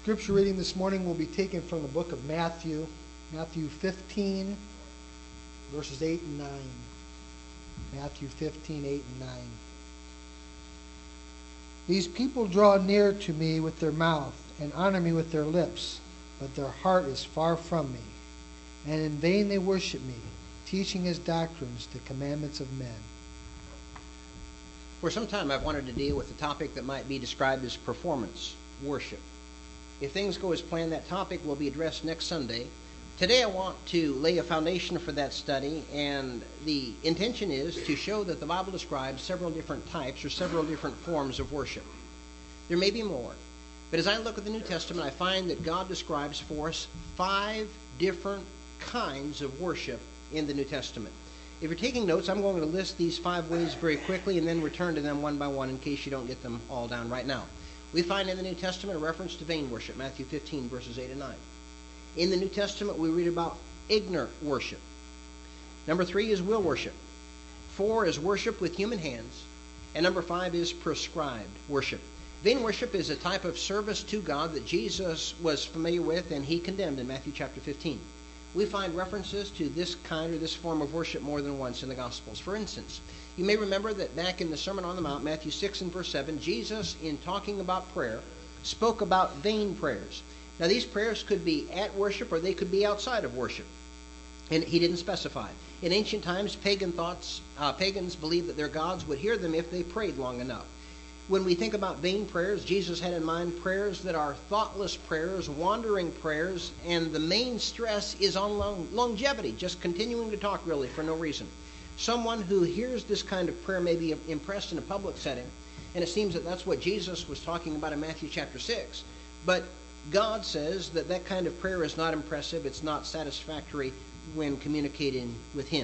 Scripture reading this morning will be taken from the book of Matthew, Matthew 15, verses 8 and 9. Matthew 15, 8 and 9. These people draw near to me with their mouth and honor me with their lips, but their heart is far from me. And in vain they worship me, teaching as doctrines the commandments of men. For some time I've wanted to deal with a topic that might be described as performance worship. If things go as planned, that topic will be addressed next Sunday. Today I want to lay a foundation for that study, and the intention is to show that the Bible describes several different types or several different forms of worship. There may be more, but as I look at the New Testament, I find that God describes for us 5 different kinds of worship in the New Testament. If you're taking notes, I'm going to list these 5 ways very quickly and then return to them one by one in case you don't get them all down right now. We find in the New Testament a reference to vain worship, Matthew 15, verses 8 and 9. In the New Testament, we read about ignorant worship. Number 3 is will worship. 4 is worship with human hands. And number 5 is prescribed worship. Vain worship is a type of service to God that Jesus was familiar with and he condemned in Matthew chapter 15. We find references to this kind or this form of worship more than once in the Gospels. For instance, you may remember that back in the Sermon on the Mount, Matthew 6 and verse 7, Jesus, in talking about prayer, spoke about vain prayers. Now, these prayers could be at worship or they could be outside of worship. And he didn't specify. In ancient times, pagans believed that their gods would hear them if they prayed long enough. When we think about vain prayers, Jesus had in mind prayers that are thoughtless prayers, wandering prayers, and the main stress is on longevity, just continuing to talk really for no reason. Someone who hears this kind of prayer may be impressed in a public setting, and it seems that that's what Jesus was talking about in Matthew chapter 6. But God says that that kind of prayer is not impressive, it's not satisfactory when communicating with him.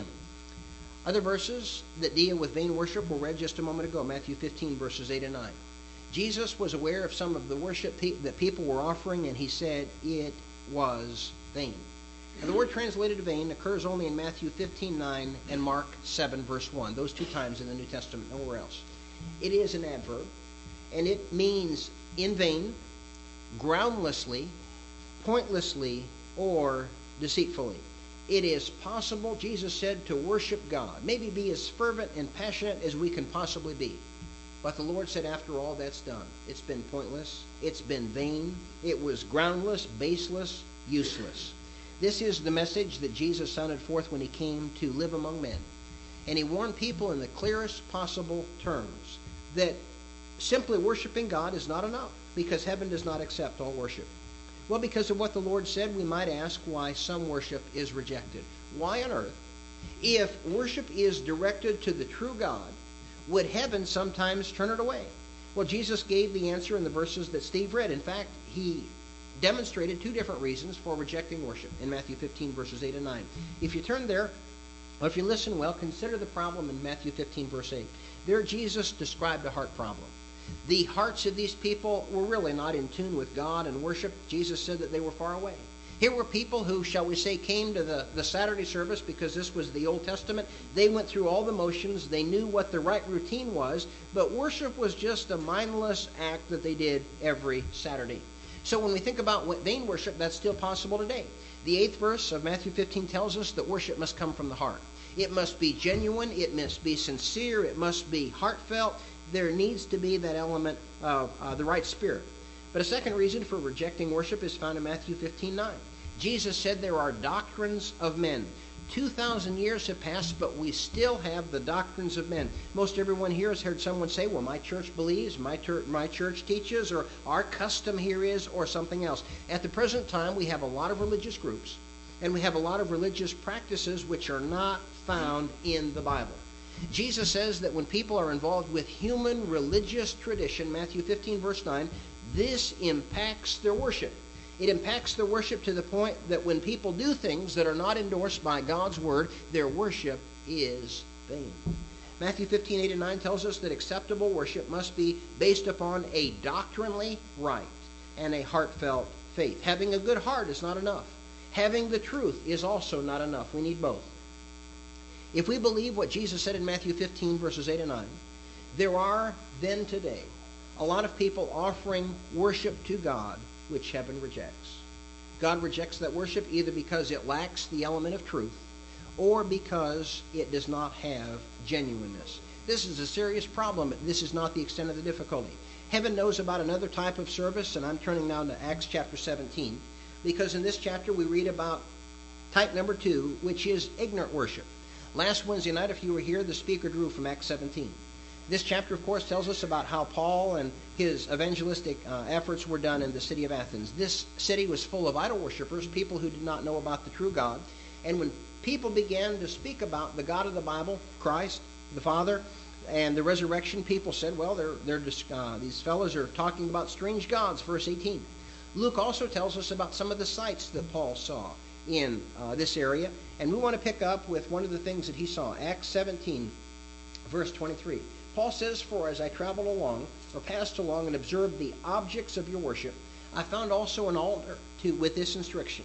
Other verses that deal with vain worship were read just a moment ago, Matthew 15, verses 8 and 9. Jesus was aware of some of the worship that people were offering, and he said it was vain. Now, the word translated vain occurs only in Matthew 15, 9 and Mark 7, verse 1. Those 2 times in the New Testament, nowhere else. It is an adverb, and it means in vain, groundlessly, pointlessly, or deceitfully. It is possible, Jesus said, to worship God, maybe be as fervent and passionate as we can possibly be. But the Lord said, after all that's done, it's been pointless, it's been vain, it was groundless, baseless, useless. This is the message that Jesus sounded forth when he came to live among men. And he warned people in the clearest possible terms that simply worshiping God is not enough, because heaven does not accept all worship. Well, because of what the Lord said, we might ask why some worship is rejected. Why on earth, if worship is directed to the true God, would heaven sometimes turn it away? Well, Jesus gave the answer in the verses that Steve read. In fact, he demonstrated 2 different reasons for rejecting worship in Matthew 15, verses 8 and 9. If you turn there, or if you listen well, consider the problem in Matthew 15, verse 8. There Jesus described a heart problem. The hearts of these people were really not in tune with God and worship. Jesus said that they were far away. Here were people who, shall we say, came to the Saturday service because this was the Old Testament. They went through all the motions. They knew what the right routine was, but worship was just a mindless act that they did every Saturday. So when we think about vain worship, that's still possible today. The 8th verse of Matthew 15 tells us that worship must come from the heart. It must be genuine. It must be sincere. It must be heartfelt. There needs to be that element of the right spirit. But a second reason for rejecting worship is found in Matthew 15:9. Jesus said there are doctrines of men. 2,000 years have passed, but we still have the doctrines of men. Most everyone here has heard someone say, well, my church believes, my church teaches, or our custom here is, or something else. At the present time, we have a lot of religious groups, and we have a lot of religious practices which are not found in the Bible. Jesus says that when people are involved with human religious tradition, Matthew 15, verse 9, this impacts their worship. It impacts their worship to the point that when people do things that are not endorsed by God's word, their worship is vain. Matthew 15, 8 and 9 tells us that acceptable worship must be based upon a doctrinally right and a heartfelt faith. Having a good heart is not enough. Having the truth is also not enough. We need both. If we believe what Jesus said in Matthew 15, verses 8 and 9, there are then today a lot of people offering worship to God, which heaven rejects. God rejects that worship either because it lacks the element of truth or because it does not have genuineness. This is a serious problem, but this is not the extent of the difficulty. Heaven knows about another type of service, and I'm turning now to Acts chapter 17, because in this chapter we read about type number 2, which is ignorant worship. Last Wednesday night, if you were here, the speaker drew from Acts 17. This chapter, of course, tells us about how Paul and his evangelistic efforts were done in the city of Athens. This city was full of idol worshipers, people who did not know about the true God. And when people began to speak about the God of the Bible, Christ, the Father, and the resurrection, people said, well, these fellows are talking about strange gods, verse 18. Luke also tells us about some of the sights that Paul saw in this area. And we want to pick up with one of the things that he saw. Acts 17, verse 23. Paul says, for as I traveled along, or passed along, and observed the objects of your worship, I found also an altar with this inscription,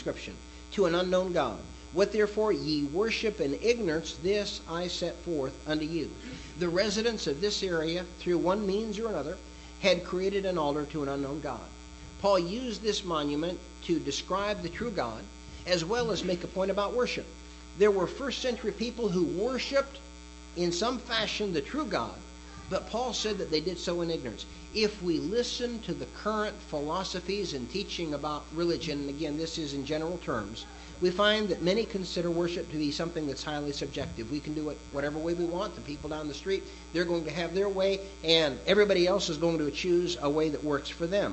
to an unknown God. What therefore ye worship in ignorance, this I set forth unto you. The residents of this area, through one means or another, had created an altar to an unknown God. Paul used this monument to describe the true God, as well as make a point about worship. There were first century people who worshipped in some fashion the true God, but Paul said that they did so in ignorance. If we listen to the current philosophies and teaching about religion, and again this is in general terms, we find that many consider worship to be something that's highly subjective. We can do it whatever way we want. The people down the street, they're going to have their way, and everybody else is going to choose a way that works for them.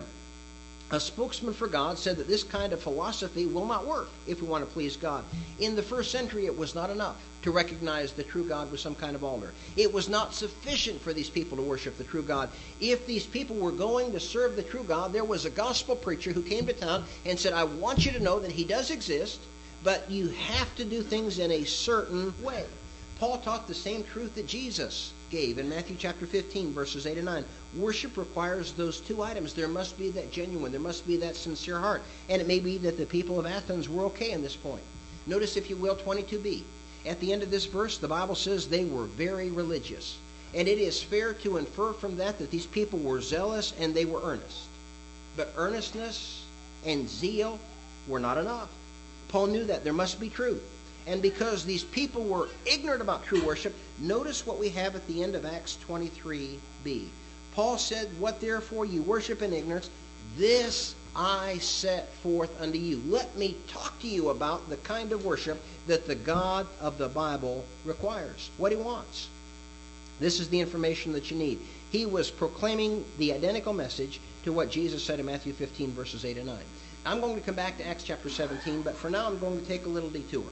A spokesman for God said that this kind of philosophy will not work if we want to please God. In the first century, it was not enough to recognize the true God with some kind of altar. It was not sufficient for these people to worship the true God. If these people were going to serve the true God, there was a gospel preacher who came to town and said, I want you to know that he does exist, but you have to do things in a certain way. Paul taught the same truth that Jesus gave in Matthew chapter 15, verses 8 and 9. Worship requires those two items. There must be that genuine, there must be that sincere heart. And it may be that the people of Athens were okay in this point. Notice, if you will, 22b. At the end of this verse, the Bible says they were very religious. And it is fair to infer from that these people were zealous and they were earnest. But earnestness and zeal were not enough. Paul knew that there must be truth. And because these people were ignorant about true worship, notice what we have at the end of Acts 23b. Paul said, what therefore you worship in ignorance, this I set forth unto you. Let me talk to you about the kind of worship that the God of the Bible requires, what he wants. This is the information that you need. He was proclaiming the identical message to what Jesus said in Matthew 15, verses 8 and 9. I'm going to come back to Acts chapter 17, but for now I'm going to take a little detour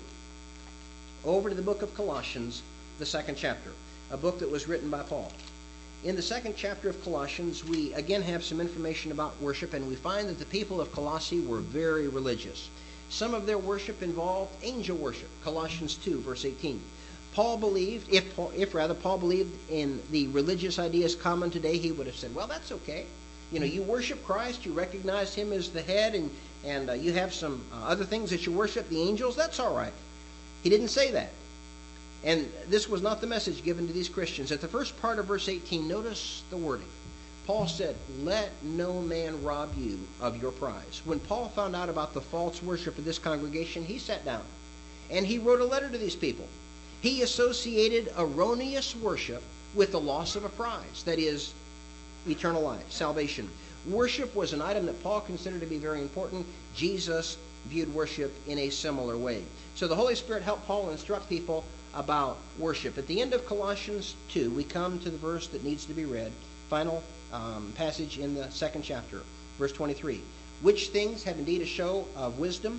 over to the book of Colossians, the second chapter, a book that was written by Paul. In the second chapter of Colossians, we again have some information about worship, and we find that the people of Colossae were very religious. Some of their worship involved angel worship, Colossians 2, verse 18. Paul believed, if Paul believed in the religious ideas common today, he would have said, well, that's okay. You know, you worship Christ, you recognize him as the head, and you have some other things that you worship, the angels, that's all right. He didn't say that. And this was not the message given to these Christians. At the first part of verse 18, notice the wording. Paul said, let no man rob you of your prize. When Paul found out about the false worship of this congregation, he sat down and he wrote a letter to these people. He associated erroneous worship with the loss of a prize, that is, eternal life, salvation. Worship was an item that Paul considered to be very important. Jesus viewed worship in a similar way. So the Holy Spirit helped Paul instruct people about worship. At the end of Colossians 2, we come to the verse that needs to be read, final passage in the second chapter, verse 23. Which things have indeed a show of wisdom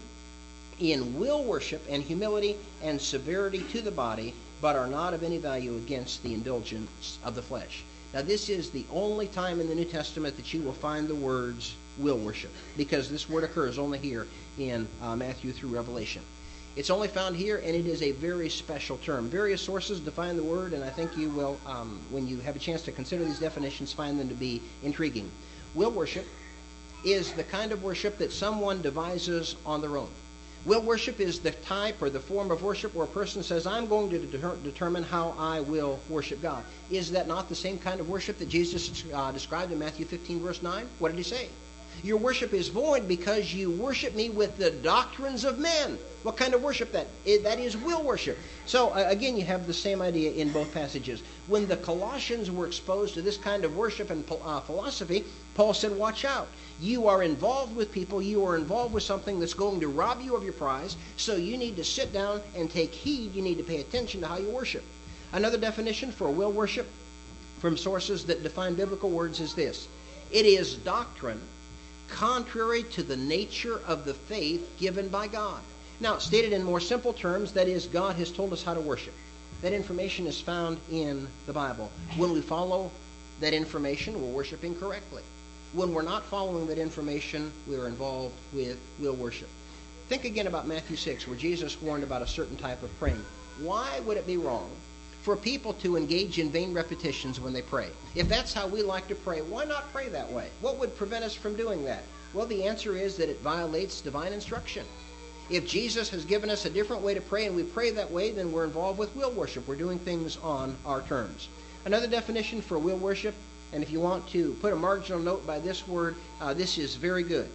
in will worship and humility and severity to the body, but are not of any value against the indulgence of the flesh. Now this is the only time in the New Testament that you will find the words will worship, because this word occurs only here in Matthew through Revelation. It's only found here, and it is a very special term. Various sources define the word, and I think you will, when you have a chance to consider these definitions, find them to be intriguing. Will worship is the kind of worship that someone devises on their own. Will worship is the type or the form of worship where a person says, I'm going to determine how I will worship God. Is that not the same kind of worship that Jesus described in Matthew 15, verse 9? What did he say? Your worship is void because you worship me with the doctrines of men. What kind of worship that? That is will worship. So again, you have the same idea in both passages. When the Colossians were exposed to this kind of worship and philosophy, Paul said, watch out. You are involved with people. You are involved with something that's going to rob you of your prize. So you need to sit down and take heed. You need to pay attention to how you worship. Another definition for will worship from sources that define biblical words is this. It is doctrine contrary to the nature of the faith given by God. Now, stated in more simple terms, that is, God has told us how to worship. That information is found in the Bible. When we follow that information, we're worshiping correctly. When we're not following that information, we're involved with will worship. Think again about Matthew 6, where Jesus warned about a certain type of praying. Why would it be wrong for people to engage in vain repetitions when they pray? If that's how we like to pray, why not pray that way? What would prevent us from doing that? Well, the answer is that it violates divine instruction. If Jesus has given us a different way to pray and we pray that way, then we're involved with will worship. We're doing things on our terms. Another definition for will worship, and if you want to put a marginal note by this word, this is very good.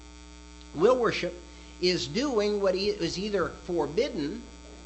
Will worship is doing what is either forbidden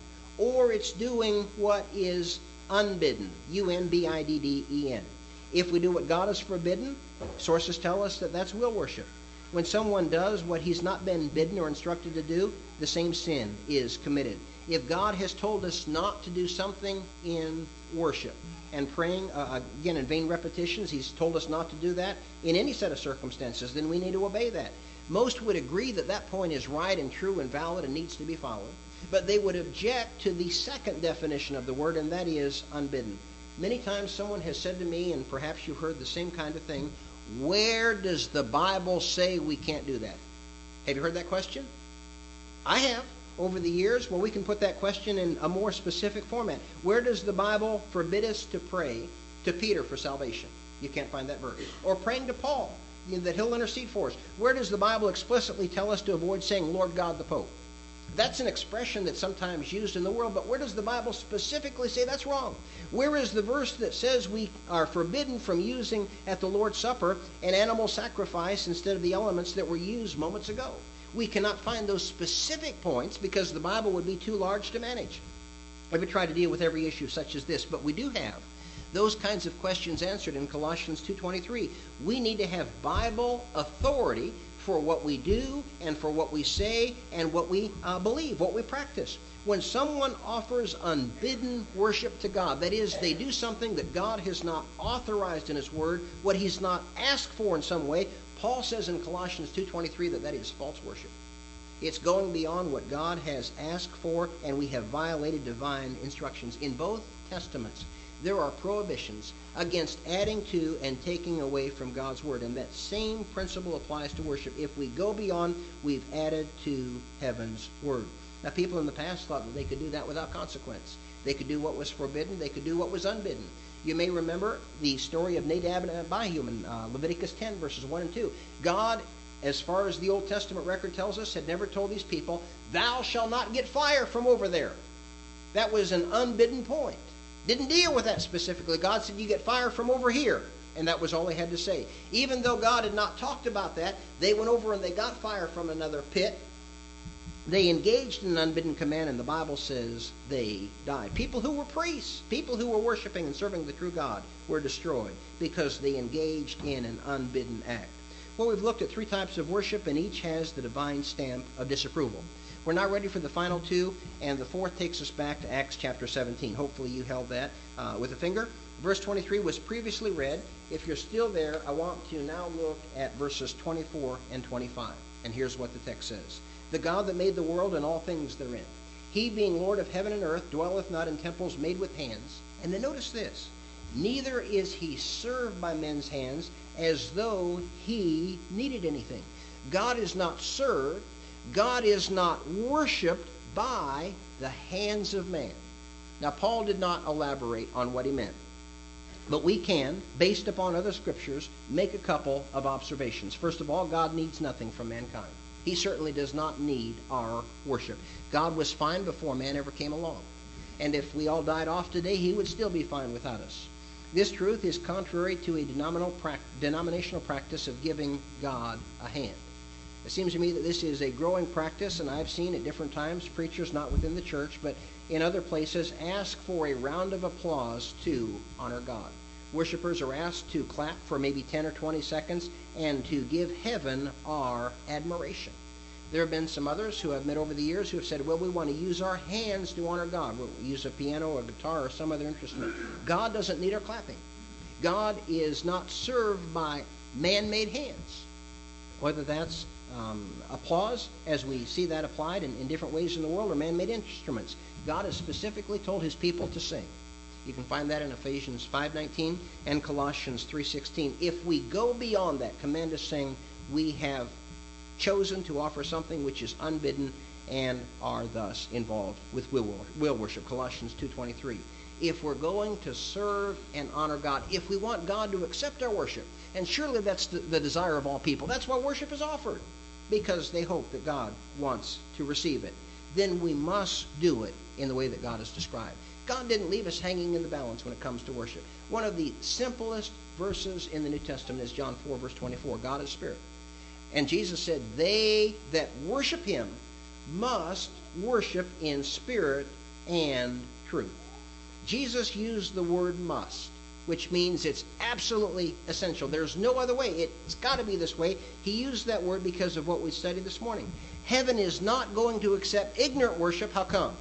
or it's doing what is unbidden. U-N-B-I-D-D-E-N. If we do what God has forbidden, sources tell us that that's will worship. When someone does what he's not been bidden or instructed to do, the same sin is committed. If God has told us not to do something in worship and praying, again, in vain repetitions, he's told us not to do that in any set of circumstances, then we need to obey that. Most would agree that that point is right and true and valid and needs to be followed. But they would object to the second definition of the word, and that is unbidden. Many times someone has said to me, and perhaps you heard the same kind of thing, where does the Bible say we can't do that? Have you heard that question? I have over the years. Well, we can put that question in a more specific format. Where does the Bible forbid us to pray to Peter for salvation? You can't find that verse. Or praying to Paul, that he'll intercede for us. Where does the Bible explicitly tell us to avoid saying, Lord God the Pope? That's an expression that's sometimes used in the world, but where does the Bible specifically say that's wrong? Where is the verse that says we are forbidden from using at the Lord's Supper an animal sacrifice instead of the elements that were used moments ago? We cannot find those specific points because the Bible would be too large to manage. I would try to deal with every issue such as this, but we do have those kinds of questions answered in Colossians 2:23. We need to have Bible authority for what we do and for what we say and what we believe, what we practice. When someone offers unbidden worship to God, that is, they do something that God has not authorized in His Word, what He's not asked for in some way, Paul says in Colossians 2:23 that is false worship. It's going beyond what God has asked for, and we have violated divine instructions. In both Testaments, there are prohibitions against adding to and taking away from God's Word. And that same principle applies to worship. If we go beyond, we've added to heaven's Word. Now, people in the past thought that they could do that without consequence. They could do what was forbidden. They could do what was unbidden. You may remember the story of Nadab and Abihu in Leviticus 10, verses 1 and 2. God, as far as the Old Testament record tells us, had never told these people, thou shalt not get fire from over there. That was an unbidden point. Didn't deal with that specifically. God said you get fire from over here, and that was all they had to say. Even though God had not talked about that, they went over and they got fire from another pit. They engaged in an unbidden command, and the Bible says they died. People who were priests, people who were worshiping and serving the true God, were destroyed because they engaged in an unbidden act. Well, we've looked at three types of worship, and each has the divine stamp of disapproval. We're now ready for the final two, and the fourth takes us back to Acts chapter 17. Hopefully you held that with a finger. Verse 23 was previously read. If you're still there, I want to now look at verses 24 and 25. And here's what the text says. The God that made the world and all things therein, He being Lord of heaven and earth, dwelleth not in temples made with hands. And then notice this. Neither is He served by men's hands as though He needed anything. God is not served. God is not worshipped by the hands of man. Now, Paul did not elaborate on what he meant. But we can, based upon other scriptures, make a couple of observations. First of all, God needs nothing from mankind. He certainly does not need our worship. God was fine before man ever came along. And if we all died off today, he would still be fine without us. This truth is contrary to a denominational practice of giving God a hand. It seems to me that this is a growing practice, and I've seen at different times preachers, not within the church, but in other places, ask for a round of applause to honor God. Worshipers are asked to clap for maybe 10 or 20 seconds and to give heaven our admiration. There have been some others who I've met over the years who have said, well, we want to use our hands to honor God. We'll use a piano or a guitar or some other instrument. God doesn't need our clapping. God is not served by man-made hands. Whether that's applause, as we see that applied in different ways in the world, or man-made instruments. God has specifically told his people to sing. You can find that in Ephesians 5:19 and Colossians 3:16. If we go beyond that command to sing, we have chosen to offer something which is unbidden and are thus involved with will worship. Colossians 2:23. If we're going to serve and honor God, if we want God to accept our worship, and surely that's the desire of all people. That's why worship is offered, because they hope that God wants to receive it. Then we must do it in the way that God has described. God didn't leave us hanging in the balance when it comes to worship. One of the simplest verses in the New Testament is John 4, verse 24. God is spirit. And Jesus said, they that worship him must worship in spirit and truth. Jesus used the word must, which means it's absolutely essential. There's no other way. It's got to be this way. He used that word because of what we studied this morning. Heaven is not going to accept ignorant worship. How come?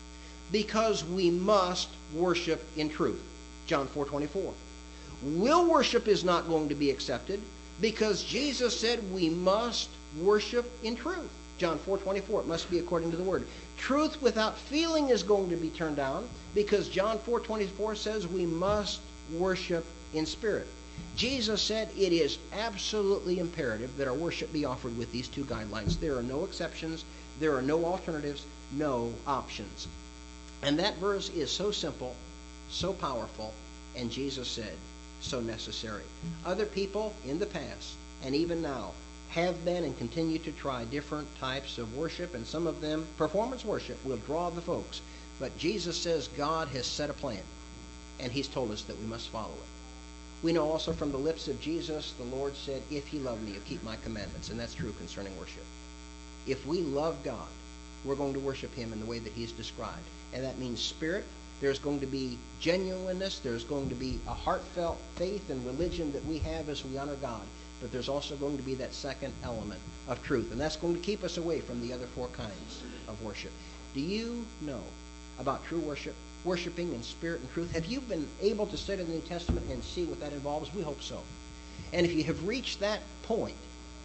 Because we must worship in truth. John 4:24. Will worship is not going to be accepted because Jesus said we must worship in truth. John 4:24. It must be according to the word. Truth without feeling is going to be turned down because John 4:24 says we must worship in spirit. Jesus said it is absolutely imperative that our worship be offered with these two guidelines. There are no exceptions. There are no alternatives, no options. And that verse is so simple, so powerful, and Jesus said, so necessary. Other people in the past, and even now, have been and continue to try different types of worship, and some of them, performance worship, will draw the folks. But Jesus says God has set a plan, and he's told us that we must follow it. We know also from the lips of Jesus, the Lord said, if you love me, you keep my commandments, and that's true concerning worship. If we love God, we're going to worship him in the way that he's described. And that means spirit. There's going to be genuineness. There's going to be a heartfelt faith and religion that we have as we honor God. But there's also going to be that second element of truth. And that's going to keep us away from the other four kinds of worship. Do you know about true worship? Worshiping in spirit and truth? Have you been able to study the New Testament and see what that involves? We hope so. And if you have reached that point,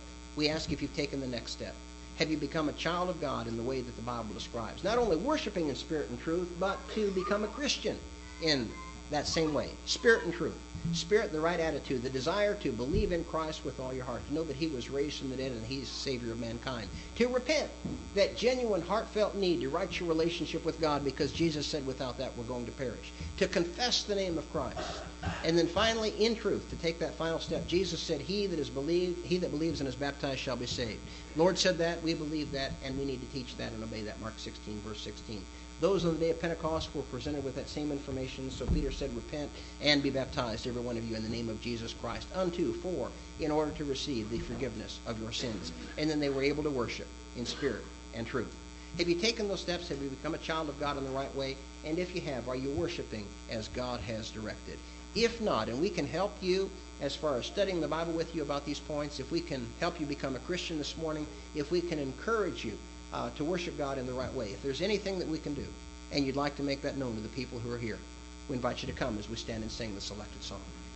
we ask if you've taken the next step. Have you become a child of God in the way that the Bible describes? Not only worshiping in spirit and truth, but to become a Christian in that same way. Spirit and truth. Spirit, the right attitude, the desire to believe in Christ with all your heart, to know that he was raised from the dead and he's the Savior of mankind. To repent, that genuine heartfelt need to right your relationship with God because Jesus said without that we're going to perish. To confess the name of Christ. And then finally, in truth, to take that final step. Jesus said, he that believes and is baptized shall be saved. The Lord said that, we believe that, and we need to teach that and obey that. Mark 16, verse 16. Those on the day of Pentecost were presented with that same information. So Peter said, repent and be baptized, every one of you, in the name of Jesus Christ, in order to receive the forgiveness of your sins. And then they were able to worship in spirit and truth. Have you taken those steps? Have you become a child of God in the right way? And if you have, are you worshiping as God has directed? If not, and we can help you as far as studying the Bible with you about these points, if we can help you become a Christian this morning, if we can encourage you to worship God in the right way. If there's anything that we can do, and you'd like to make that known to the people who are here, we invite you to come as we stand and sing the selected song.